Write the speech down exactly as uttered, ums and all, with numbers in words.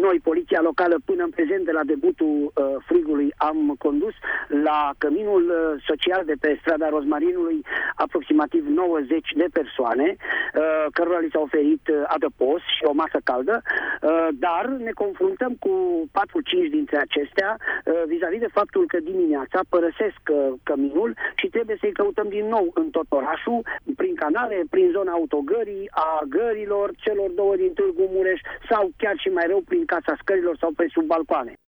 noi, poliția locală, până în prezent, de la debutul uh, frigului, am condus la căminul uh, social de pe strada Rozmarinului aproximativ nouăzeci de persoane, uh, cărora li s-a oferit uh, adăpost și o masă caldă, uh, dar ne confruntăm cu patru cinci dintre acestea uh, vis-a-vis de faptul că dimineața părăsesc uh, căminul și trebuie să-i căutăm din nou în tot orașul, prin canale, prin zona autogării, a gărilor, celor două din Târgu Mureș sau chiar și mai rău prin Casa Scărilor sau pe sub balcoane.